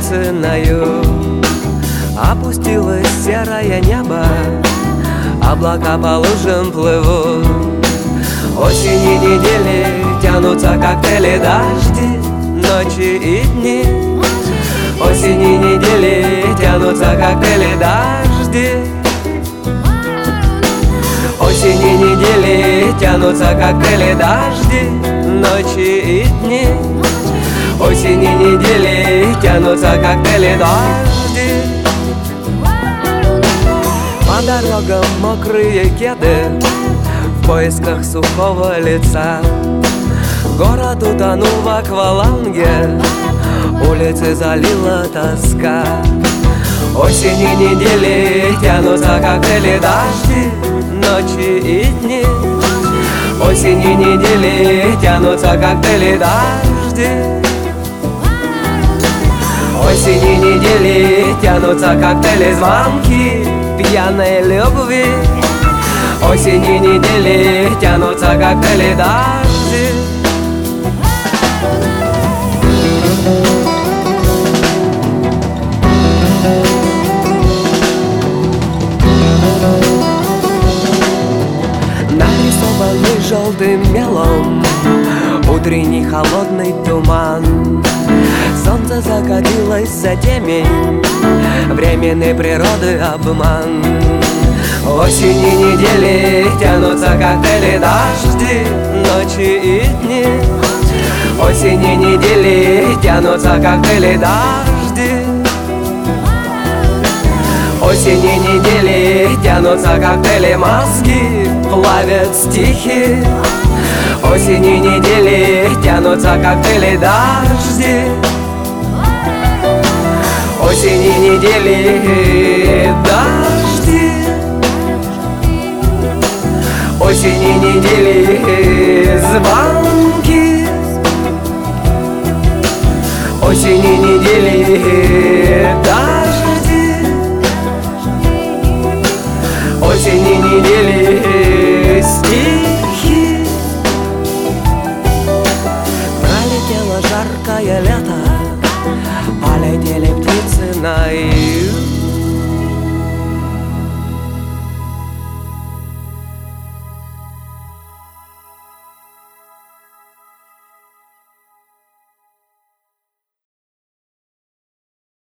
птицыною. Опустилось серое небо, облака по лужам плывут. Осени недели тянутся коктейли, дожди, ночи и дни. Осени недели тянутся коктейли, дожди. Осени недели тянутся коктейли, дожди, ночи и дни. Осени недели тянутся коктейли, дожди. По дорогам мокрые кеды в поисках сухого лица. Город утонул в акваланге, улицы залила тоска. Осени недели тянутся коктейли, дожди, ночи и дни. Осени недели тянутся коктейли, дожди. Осени недели тянутся коктейли, звонки пьяной любви. Осени недели тянутся коктейли, дожди. Нарисованный желтым мелом утренний холодный туман. Солнце закатилось за темень, временной природы обман. Осени недели тянутся коктейли, дожди, ночи и дни. Осени недели тянутся коктейли, дожди. Осени недели тянутся коктейли, мозги плавят стихи. Осени недели тянутся коктейли, дожди. Осени недели, дожди. Осени недели, звонки. Осени недели, дожди. Осени недели, стихи. Пролетело жаркое лето, полетели птицы на